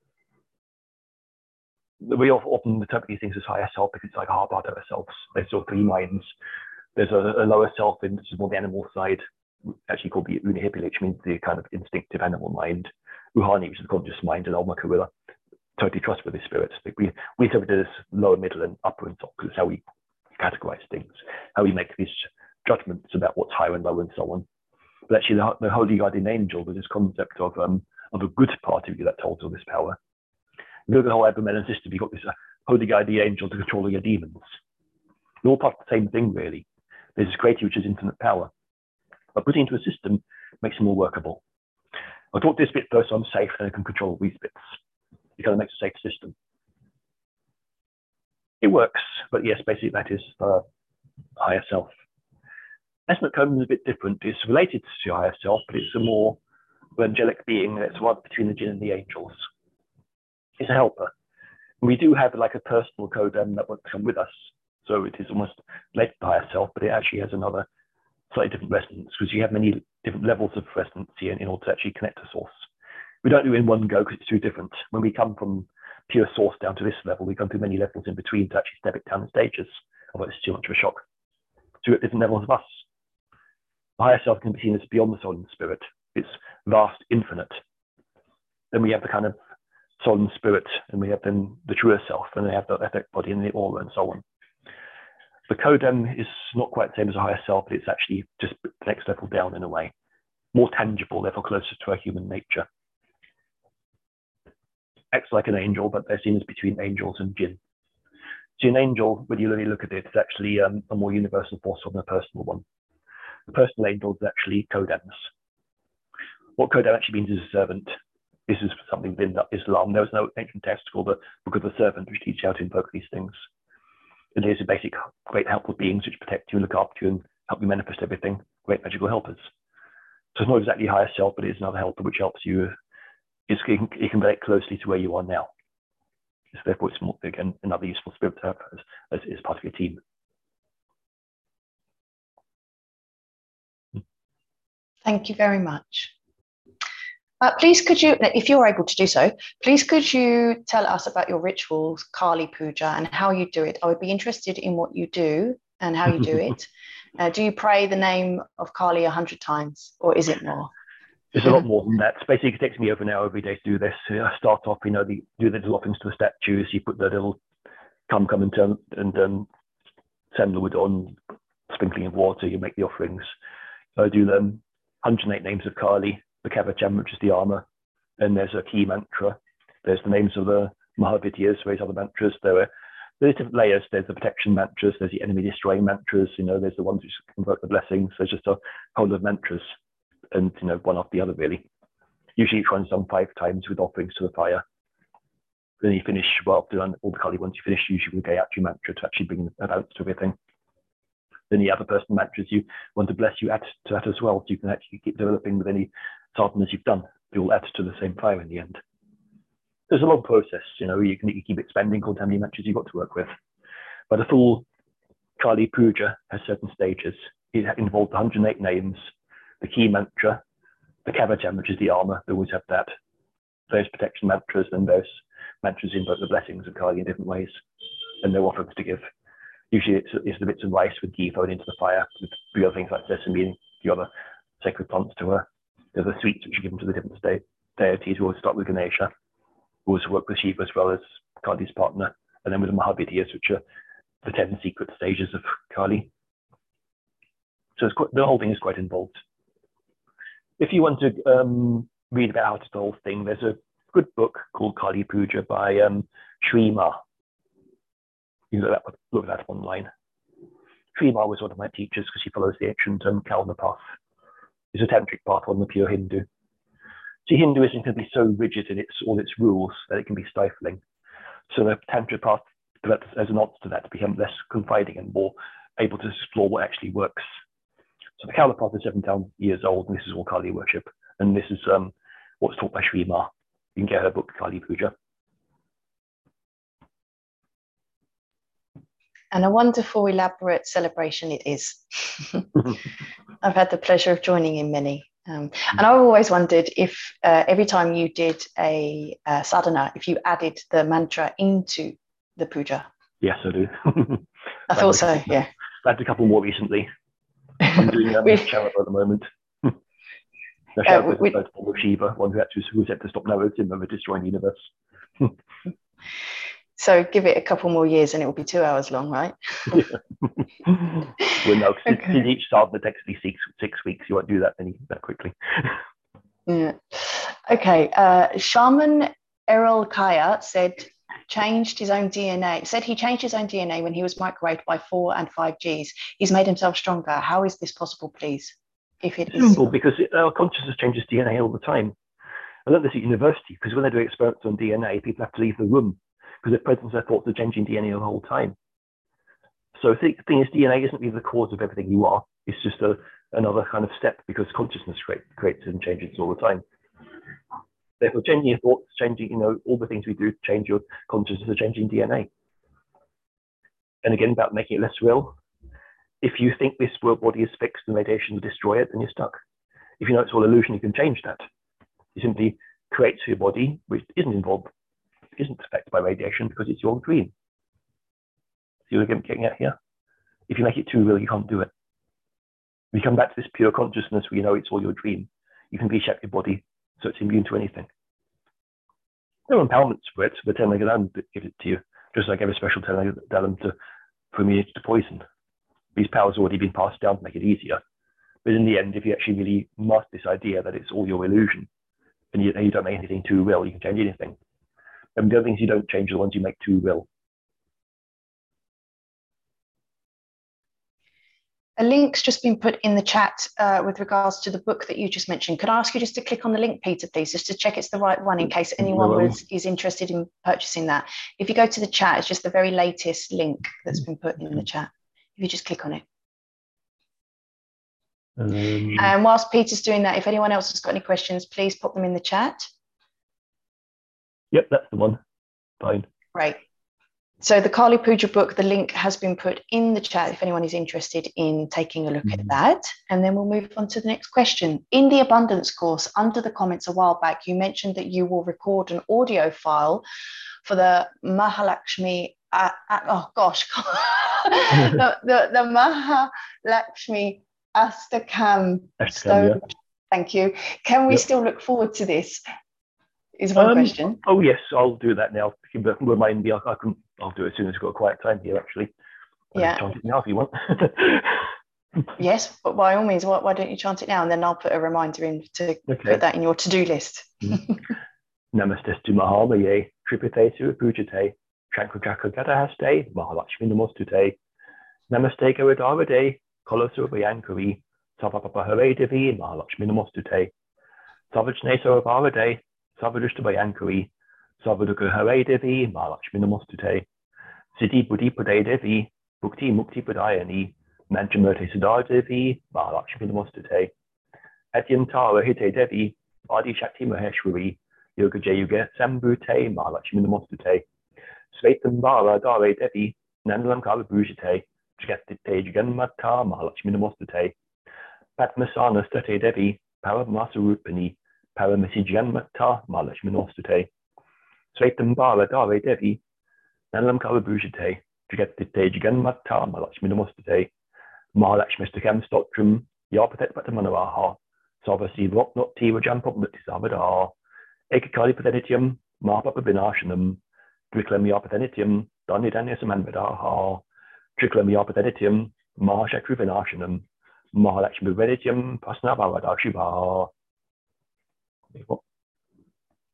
We often interpret these things as higher self because it's like half part of ourselves. There's sort of three minds. There's a, a lower self, in which is more the animal side, actually called the Unihipili, which means the kind of instinctive animal mind. Uhani, which is the conscious mind, and Omakua, totally trustworthy spirits. We we interpret it as lower, middle, and upper and top because it's how we categorize things, how we make these judgments about what's higher and lower and so on. But actually, the, the holy guardian angel was this concept of um, of a good part of you that holds all this power. If you look at the whole Abramelin system, you've got this uh, holy guardian angel to control all your demons. They're all part of the same thing, really. There's this creator which is infinite power. But putting it into a system makes it more workable. I'll talk this bit first so I'm safe and I can control these bits. It kind of makes a safe system. It works, but yes, basically that is uh, higher self. Esmet Coleman is a bit different. It's related to higher self, but it's a more angelic being that's one between the jinn and the angels. It's a helper. We do have like a personal code um, that will come with us. So it is almost related to higher self, but it actually has another slightly different resonance because you have many different levels of resonance here in order to actually connect to source. We don't do it in one go because it's too different. When we come from pure source down to this level, we come through many levels in between to actually step it down in stages. Otherwise it's too much of a shock. Two different levels of us. The higher self can be seen as beyond the soul and spirit. It's vast, infinite. Then we have the kind of soul and spirit, and we have then the truer self, and they have the etheric body and the aura and so on. The Kodem is not quite the same as a higher self, but it's actually just the next level down in a way. More tangible, therefore closer to our human nature. Acts like an angel, but they're seen as between angels and jinn. See, an angel, when you really look at it, is actually um, a more universal force than a personal one. The personal angel is actually Kodems. What Kodem actually means is a servant. This is something within Islam. There was no ancient text called the Book of the Servant, which teaches you how to invoke these things. It is a basic, great helpful beings which protect you, look after you, and help you manifest everything. Great magical helpers. So it's not exactly higher self, but it is another helper which helps you. It's, it, can, it can relate closely to where you are now. So therefore, it's more, again, another useful spirit to have as, as, as part of your team. Thank you very much. Uh, please could you, if you're able to do so, please could you tell us about your rituals, Kali Puja, and how you do it? I would be interested in what you do and how you do it. Uh, do you pray the name of Kali a hundred times, or is it more? It's a lot more than that. Basically, it takes me over an hour every day to do this. I start off, you know, the, do the little offerings to the statues. You put the little come, come and turn and um, sandalwood on, sprinkling of water. You make the offerings. I do them one hundred eight names of Kali. The Kavacham, which is the armor, and there's a key mantra. There's the names of the Mahavidyas, various other mantras. There are there's different layers. There's the protection mantras. There's the enemy destroying mantras. You know, there's the ones which convert the blessings. There's just a whole of mantras, and you know, one after the other really. Usually each one's done five times with offerings to the fire. Then you finish, well, after all the Kali ones you finish, usually with Gayatri mantra to actually bring a balance to everything. Then the other personal mantras you want to bless you add to that as well, so you can actually keep developing with any sadhanas you've done. They all add to the same fire in the end. There's a long process, you know, you can you keep expanding according to how many mantras you've got to work with. But a full Kali Puja has certain stages. It involves one hundred eight names, the key mantra, the Kavacham, which is the armor, they always have that. Various protection mantras, and various mantras invoke the blessings of Kali in different ways, and no offerings to give. Usually it's, it's the bits of rice with ghee thrown into the fire, with the other things like sesame and the other sacred plants to her. There's the sweets which are given to the different de deities. We always start with Ganesha. We also work with Shiva as well as Kali's partner, and then with the Mahavidyas, which are the ten secret stages of Kali. So it's quite, the whole thing is quite involved. If you want to um, read about how to do the whole thing, there's a good book called Kali Puja by um, Sri Ma. You can look that, look that up online. Sri Ma was one of my teachers because she follows the ancient um, Kalna path. It's a tantric path on the pure Hindu. See, Hinduism can be so rigid in its all its rules that it can be stifling. So the tantra path developed as an answer to that to become less confiding and more able to explore what actually works. So the Kala path is seven thousand years old, and this is all Kali worship. And this is um, what's taught by Sri Ma. You can get her book, Kali Puja. And a wonderful, elaborate celebration it is. I've had the pleasure of joining in many. Um, and I've always wondered if uh, every time you did a uh, sadhana, if you added the mantra into the puja. Yes, I do. I thought so, yeah. I had a couple more recently. I'm doing um, Charapa at the moment. Now, Charapa uh, is the form of Shiva, one who had to, who had to stop narrating and destroying the universe. So give it a couple more years and it will be two hours long, right? Yeah. Well, no, okay. Each sadhana takes at least six, six weeks. You won't do that any that quickly. Yeah. Okay. Uh, Shaman Errol Kaya said changed his own D N A. Said he changed his own D N A when he was microwaved by four and five Gs. He's made himself stronger. How is this possible, please? If it is simple, because it, our consciousness changes D N A all the time. I learned this at university because when they do experiments on D N A, people have to leave the room because their presence, their thoughts are changing D N A the whole time. So the thing is, D N A isn't really the cause of everything you are. It's just a, another kind of step because consciousness create, creates and changes all the time. Therefore, changing your thoughts, changing, you know, all the things we do to change your consciousness are changing D N A. And again, about making it less real. If you think this world body is fixed and radiation will destroy it, then you're stuck. If you know it's all illusion, you can change that. You simply create your body, which isn't involved, isn't affected by radiation because it's your dream. See what I'm getting at here? If you make it too real, you can't do it. If you come back to this pure consciousness where you know it's all your dream, you can reshape your body so it's immune to anything. There are empowerments for it, but ten legged Adam gives it to you, just like I gave a special ten legged Adam to for me to poison. These powers have already been passed down to make it easier. But in the end, if you actually really master this idea that it's all your illusion, and you, and you don't make anything too real, you can change anything. And the other things you don't change are the ones you make too real. A link's just been put in the chat uh, with regards to the book that you just mentioned. Could I ask you just to click on the link, Peter, please, just to check it's the right one in case anyone was, is interested in purchasing that. If you go to the chat, it's just the very latest link that's been put in the chat. If you just click on it. Um, and whilst Peter's doing that, if anyone else has got any questions, please pop them in the chat. Yep, that's the one. Fine. Great. So the Kali Puja book, the link has been put in the chat if anyone is interested in taking a look mm-hmm. at that. And then we'll move on to the next question. In the Abundance course, under the comments a while back, you mentioned that you will record an audio file for the Mahalakshmi, uh, uh, oh gosh, the, the, the Mahalakshmi Astakam. Astakam, yeah. Thank you. Can we yep. still look forward to this? Is one um, question. Oh yes, I'll do that now. Remind me, I, I can. I'll do it as soon as I've got a quiet time here. Actually, I'll yeah. chant it now if you want. Yes, but by all means, why, why don't you chant it now, and then I'll put a reminder in to okay. put that in your to-do list. Namaste Mahamaye, Tripate Pujate, Shankrakaka Gadahaste, Mahalakshmi Namostute, Namaste Garadavade, Kolosurbayankari, Savapapa Hare Devi, Mahalakshmi Namostute, Savajne Saravade, Savadushtabayankari, Savaduka Hare Devi, Mahalakshmi Namostute, Siddhi Buddhi Pade Devi, Bhukti Mukti Padayani, Nanchamurti Siddhar Devi, Mahalakshmi Namostute, Adyantara Hite Devi, Adi Shakti Maheshwari, Yoga Jayuga Sambhute, Mahalakshmi Namostute, Svetambara Dare Devi, Nandalam Kalabhujate, Jagatite Jaganmata, Mahalakshmi Namostute, Padmasana State Devi, Paramasurupani, Paramasi Jaganmata, Mahalakshmi Namostute, Svetambara Dare Devi, Nandalam Kalabhujate, Jagatite Jaganmata, Mahalakshmi Namostute, Mahalakshmistakam Stotram, Yapatet Patamanaraha, Savasi Roknoti Rajampopnati Savadar, Ekakali Pathenitium, Mahapapa Vinashanam, Driklam Yapathenitium, Danidanya Samanvadaha, Triklam Yapathenitium, Mahashakri Vinashanam, Mahalakshmi Venitium, Pasnavaradashiva.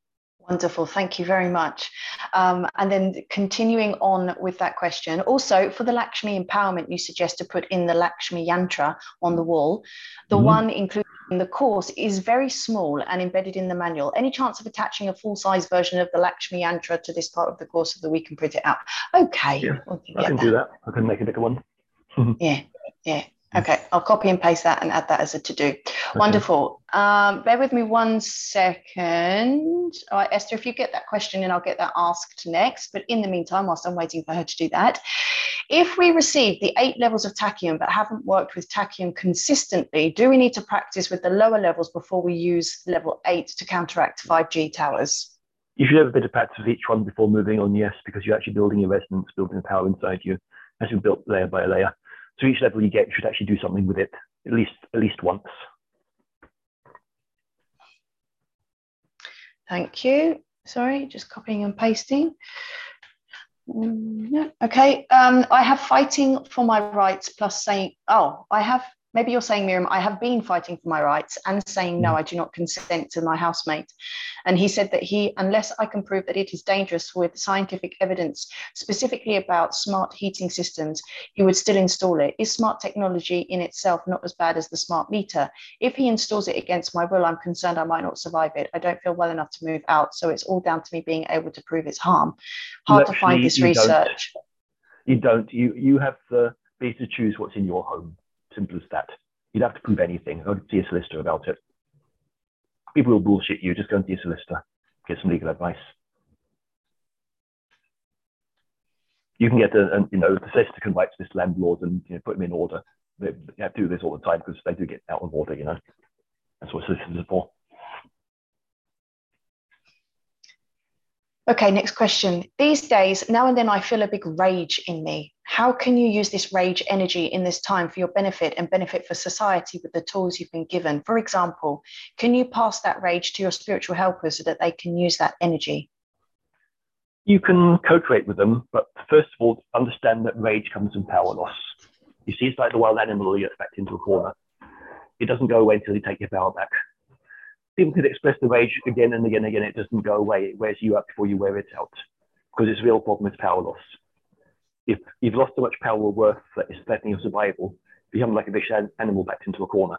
Wonderful. Thank you very much. Um, and then continuing on with that question, also for the Lakshmi empowerment, you suggest to put in the Lakshmi yantra on the wall. The mm-hmm. one included in the course is very small and embedded in the manual. Any chance of attaching a full-size version of the Lakshmi yantra to this part of the course so that we can print it out? Okay. Yeah, we'll I can that. do that. I can make a bigger one. yeah, yeah. Okay, I'll copy and paste that and add that as a to-do. Okay. Wonderful. Um, bear with me one second. All right, Esther, if you get that question, and I'll get that asked next. But in the meantime, whilst I'm waiting for her to do that, if we receive the eight levels of tachyon but haven't worked with tachyon consistently, do we need to practice with the lower levels before we use level eight to counteract five G towers? You should have a bit of practice with each one before moving on, yes, because you're actually building your resonance, building the power inside you, as you built layer by layer. So each level you get, you should actually do something with it at least at least once. Thank you. Sorry, just copying and pasting. Mm, yeah. Okay. Um, I have fighting for my rights plus saying, oh, I have. Maybe you're saying, Miriam, I have been fighting for my rights and saying, no, I do not consent to my housemate. And he said that he, unless I can prove that it is dangerous with scientific evidence, specifically about smart heating systems, he would still install it. Is smart technology in itself not as bad as the smart meter? If he installs it against my will, I'm concerned I might not survive it. I don't feel well enough to move out. So it's all down to me being able to prove its harm. Hard Actually, to find this you research. Don't. You don't. You, you have the ability to choose what's in your home. Simple as that. You don't have to prove anything. Go see a solicitor about it. People will bullshit you. Just go and see a solicitor. Get some legal advice. You can get a, a you know, the solicitor can write to this landlord and you know, put them in order. They, they have to do this all the time because they do get out of order, you know. That's what solicitors are for. Okay, next question. These days, now and then I feel a big rage in me. How can you use this rage energy in this time for your benefit and benefit for society with the tools you've been given? For example, can you pass that rage to your spiritual helpers so that they can use that energy? You can co-create with them, but first of all, understand that rage comes from power loss. You see, it's like the wild animal you get backed into a corner. It doesn't go away until you take your power back. People could express the rage again and again and again. It doesn't go away. It wears you out before you wear it out because its real problem is power loss. If you've lost so much power or worth that is threatening your survival, you become like a vicious animal backed into a corner.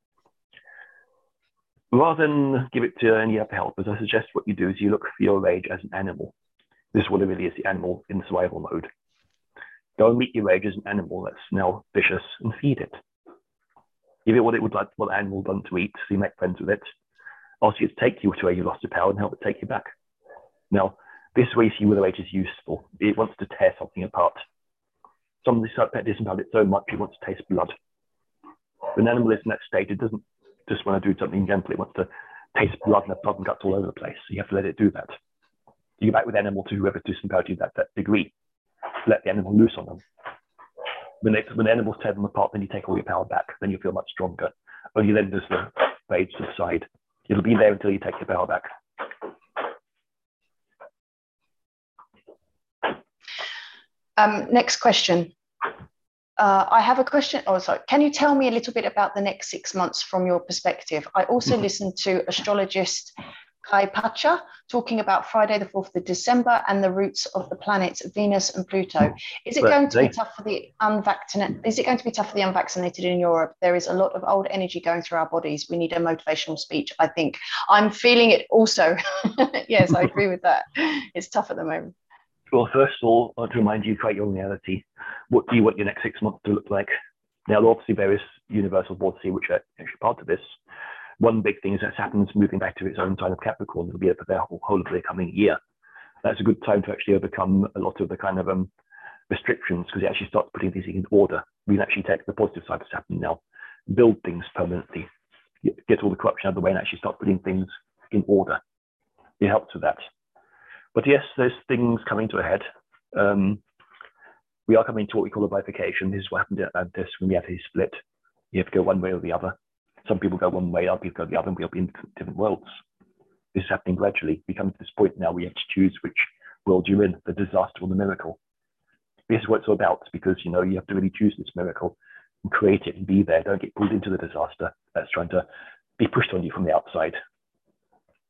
Rather than give it to any other helpers, I suggest what you do is you look for your rage as an animal. This is what it really is, the animal in survival mode. Go and meet your rage as an animal that's now vicious and feed it. Give it what it would like, what the animal done to eat, so you make friends with it. Ask it to take you to where you lost your power and help it take you back. Now, this way you see where the rage is useful. It wants to tear something apart. Somebody disempowered it so much it wants to taste blood. When an animal is in that state, it doesn't just want to do something gentle. It wants to taste blood and have blood and guts all over the place. So you have to let it do that. You go back with the animal to whoever disempowered you that, that degree. Let the animal loose on them. When, they, when the animals tear them apart, then you take all your power back. Then you feel much stronger. Only then does the rage subside. It'll be there until you take your power back. Um, next question. Uh, I have a question. Oh, sorry. Can you tell me a little bit about the next six months from your perspective? I also listened to astrologist Kai Pacha talking about Friday the fourth of December and the roots of the planets Venus and Pluto. Is it but going to they, be tough for the unvaccinated? Is it going to be tough for the unvaccinated in Europe? There is a lot of old energy going through our bodies. We need a motivational speech, I think. I'm feeling it also. Yes, I agree with that. It's tough at the moment. Well, first of all, I want to remind you, create your own reality. What do you want your next six months to look like? Now, there are obviously various universal forces which are actually part of this. One big thing is that Saturn's moving back to its own sign of Capricorn. It'll be there for the whole of the coming year. That's a good time to actually overcome a lot of the kind of um, restrictions because it actually starts putting things in order. We can actually take the positive side of Saturn now, build things permanently, get all the corruption out of the way and actually start putting things in order. It helps with that. But yes, there's things coming to a head. Um, we are coming to what we call a bifurcation. This is what happened at Atlantis when we had a split. You have to go one way or the other. Some people go one way, other people go the other, and we'll be in different worlds. This is happening gradually. We come to this point now where you have to choose which world you're in, the disaster or the miracle. This is what it's all about, because you know you have to really choose this miracle and create it and be there. Don't get pulled into the disaster that's trying to be pushed on you from the outside.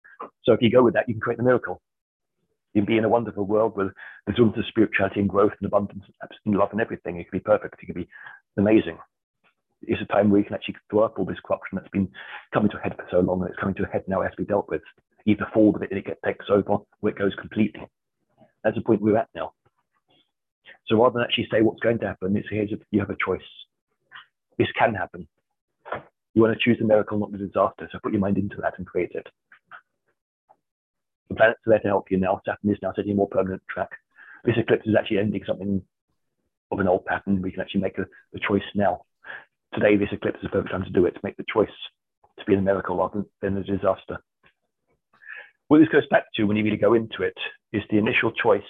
So if you go with that, you can create the miracle. You can be in a wonderful world where there's room for spirituality and growth and abundance and love and everything. It can be perfect. It can be amazing. It's a time where you can actually throw up all this corruption that's been coming to a head for so long, and it's coming to a head now, it has to be dealt with. Either fall with it and it gets takes over, or it goes completely. That's the point we're at now. So rather than actually say what's going to happen, it's here's you have a choice. This can happen. You want to choose the miracle, not the disaster. So put your mind into that and create it. The planets are there to help you now. Saturn is now setting a more permanent track. This eclipse is actually ending something of an old pattern. We can actually make a, a choice now. Today, this eclipse is the perfect time to do it, to make the choice to be in a miracle rather than a disaster. What this goes back to when you really go into it is the initial choice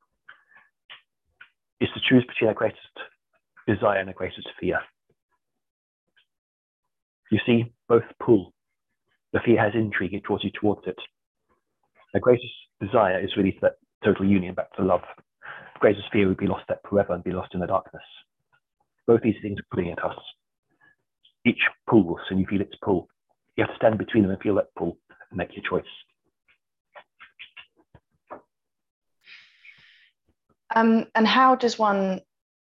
is to choose between our greatest desire and our greatest fear. You see, both pull. The fear has intrigue, it draws you towards it. Our greatest desire is really that total union back to love. The greatest fear would be lost that forever and be lost in the darkness. Both these things are pulling at us. Each pulls and you feel its pull. You have to stand between them and feel that pull and make your choice. Um, and how does one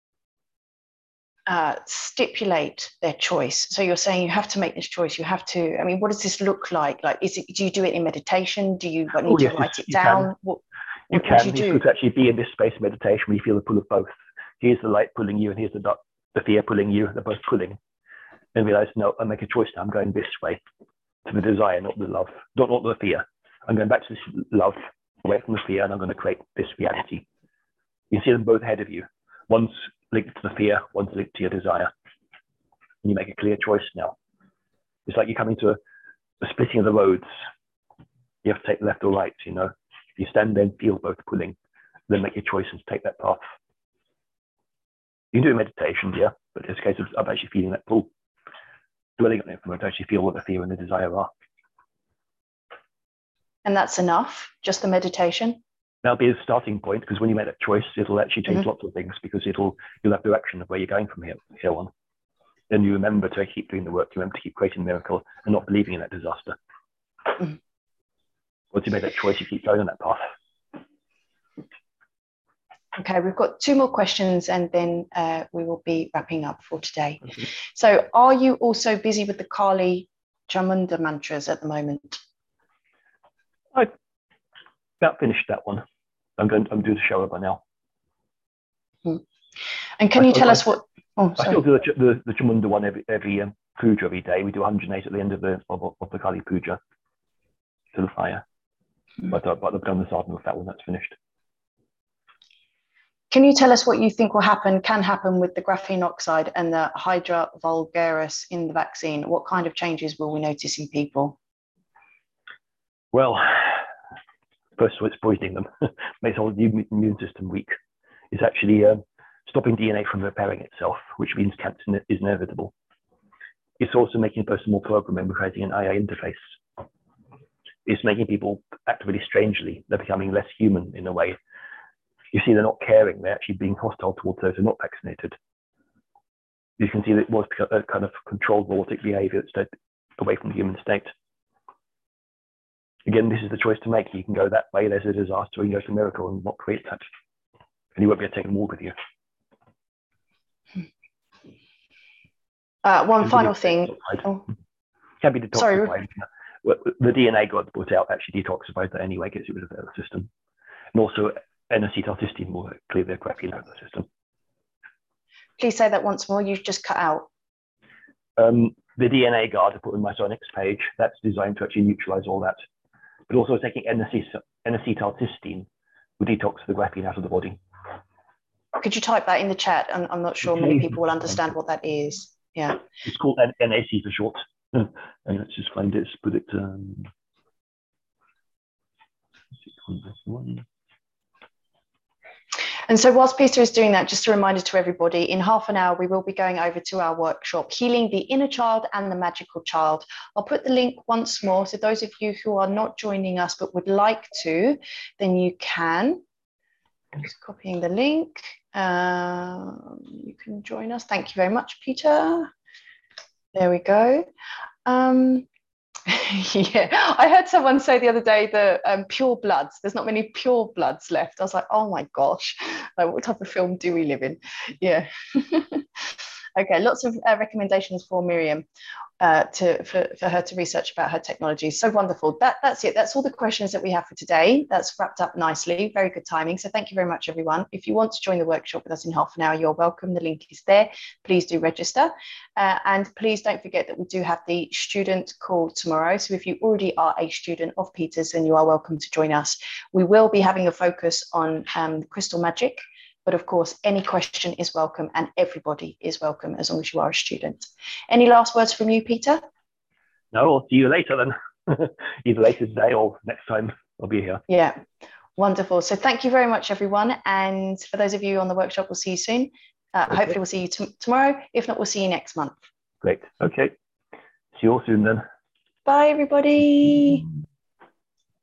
uh, stipulate their choice? So you're saying you have to make this choice. You have to. I mean, what does this look like? Like, is it? Do you do it in meditation? Do you need oh, yes, to write it down? Can. What, you what, can. What do you it's do? good to actually be in this space of meditation where you feel the pull of both. Here's the light pulling you, and here's the dark, the fear pulling you. They're both pulling, and realize, no, I make a choice now. I'm going this way to the desire, not the love, not not the fear. I'm going back to this love, away from the fear, and I'm going to create this reality. You see them both ahead of you. One's linked to the fear, one's linked to your desire. And you make a clear choice now. It's like you're coming to a, a splitting of the roads. You have to take left or right, you know. You stand there and feel both pulling, then make your choice and take that path. You can do meditation, yeah, but it's a case of, of actually feeling that pull. Dwelling on it for a moment to actually feel what the fear and the desire are. And that's enough, just the meditation? That'll be a starting point, because when you make that choice, it'll actually change mm-hmm. lots of things, because it'll you'll have direction of where you're going from here, here on. Then you remember to keep doing the work, you remember to keep creating the miracle and not believing in that disaster. Mm-hmm. Once you make that choice, you keep going on that path. Okay, we've got two more questions and then uh, we will be wrapping up for today. Mm-hmm. So are you also busy with the Kali Chamunda mantras at the moment? I about finished that one. I'm going. I'm doing the show by now. Hmm. And can I, you tell I, us what? Oh, I sorry. still do the the, the Chamunda one every every um, puja every day. We do one hundred eight at the end of the of, of the Kali puja to the fire. Hmm. But uh, but I've done the sadhana with that one. That's finished. Can you tell us what you think will happen? Can happen with the graphene oxide and the Hydra vulgaris in the vaccine? What kind of changes will we notice in people? Well. First of all, it's poisoning them, makes the whole immune system weak. It's actually uh, stopping D N A from repairing itself, which means cancer is inevitable. It's also making a person more programmed and creating an I A interface. It's making people act really strangely. They're becoming less human in a way. You see, they're not caring. They're actually being hostile towards those who are not vaccinated. You can see that it was a kind of controlled robotic behavior that's away from the human state. Again, this is the choice to make. You can go that way, there's a disaster, or you go to miracle and not create that. And you won't be able to take them all with you. Uh, one final thing. Oh. Can be detoxified. Sorry. The D N A got put out actually detoxifies that anyway, gets rid of the system. And also, N acetylcysteine will clear the graphene out of the system. Please say that once more. You've just cut out. Um, the D N A guard I put on my Sonics page, that's designed to actually neutralize all that. But also taking N acetylcysteine will detox the graphene out of the body. Could you type that in the chat? I'm, I'm not sure many people will understand what that is. Yeah. It's called N A C for short. And let's just find it, let's put it. Um, And so whilst Peter is doing that, just a reminder to everybody, in half an hour, we will be going over to our workshop, Healing the Inner Child and the Magical Child. I'll put the link once more. So those of you who are not joining us but would like to, then you can. I'm just copying the link. Um, you can join us. Thank you very much, Peter. There we go. Um, Yeah, I heard someone say the other day that um, pure bloods, there's not many pure bloods left. I was like, oh my gosh, like, what type of film do we live in? Yeah. Okay, lots of uh, recommendations for Miriam uh, to for, for her to research about her technology. So wonderful. That that's it. That's all the questions that we have for today. That's wrapped up nicely. Very good timing. So thank you very much, everyone. If you want to join the workshop with us in half an hour, you're welcome. The link is there. Please do register. Uh, and please don't forget that we do have the student call tomorrow. So if you already are a student of Peters, then you are welcome to join us. We will be having a focus on um, crystal magic. But of course, any question is welcome and everybody is welcome as long as you are a student. Any last words from you, Peter? No, I'll see you later then. Either later today or next time I'll be here. Yeah, wonderful. So thank you very much, everyone. And for those of you on the workshop, we'll see you soon. Uh, okay. Hopefully we'll see you t- tomorrow. If not, we'll see you next month. Great. Okay. See you all soon then. Bye, everybody.